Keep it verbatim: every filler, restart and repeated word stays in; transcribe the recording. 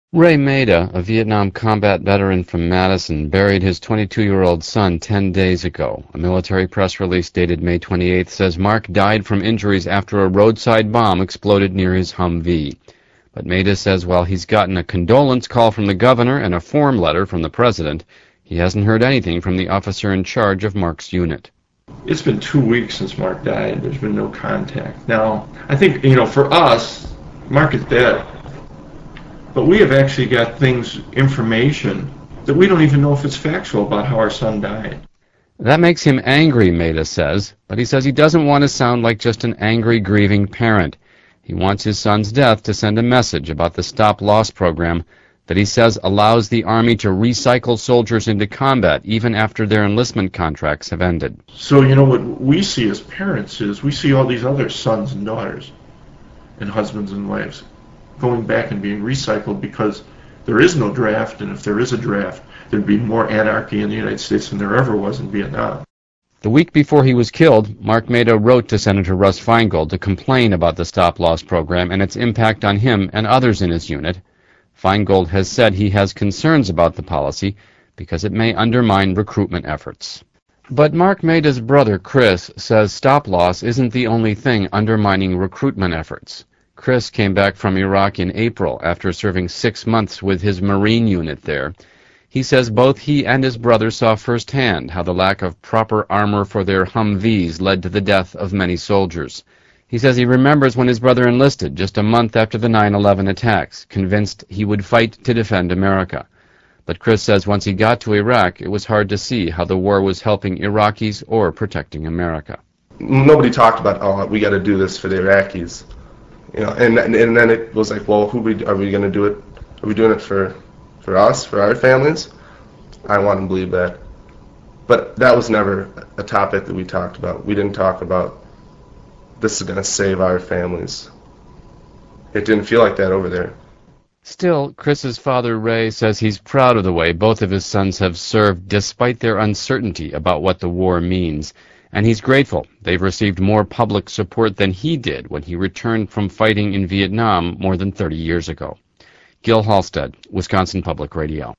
Ray Maida, a Vietnam combat veteran from Madison, buried his twenty-two-year-old son ten days ago. A military press release dated May twenty-eighth says Mark died from injuries after a roadside bomb exploded near his Humvee. But Maida says while he's gotten a condolence call from the governor and a form letter from the president, he hasn't heard anything from the officer in charge of Mark's unit. It's been two weeks since Mark died. There's been no contact. Now, I think, you know, for us, Mark is dead. But we have actually got things, information, that we don't even know if it's factual about how our son died. That makes him angry, Maida says, but he says he doesn't want to sound like just an angry, grieving parent. He wants his son's death to send a message about the stop-loss program that he says allows the Army to recycle soldiers into combat even after their enlistment contracts have ended. So, you know, what we see as parents is we see all these other sons and daughters and husbands and wives going back and being recycled because there is no draft, and if there is a draft, there'd be more anarchy in the United States than there ever was in Vietnam. The week before he was killed, Mark Maida wrote to Senator Russ Feingold to complain about the stop-loss program and its impact on him and others in his unit. Feingold has said he has concerns about the policy because it may undermine recruitment efforts. But Mark Maida's brother, Chris, says stop-loss isn't the only thing undermining recruitment efforts. Chris came back from Iraq in April after serving six months with his Marine unit there. He says both he and his brother saw firsthand how the lack of proper armor for their Humvees led to the death of many soldiers. He says he remembers when his brother enlisted just a month after the nine eleven attacks, convinced he would fight to defend America. But Chris says once he got to Iraq, it was hard to see how the war was helping Iraqis or protecting America. Nobody talked about, oh, we got to do this for the Iraqis. You know, and, and and then it was like, well, who we, are we going to do it? Are we doing it for, for us, for our families? I want to believe that. But that was never a topic that we talked about. We didn't talk about this is going to save our families. It didn't feel like that over there. Still, Chris's father, Ray, says he's proud of the way both of his sons have served despite their uncertainty about what the war means. And he's grateful they've received more public support than he did when he returned from fighting in Vietnam more than thirty years ago. Gil Halstead, Wisconsin Public Radio.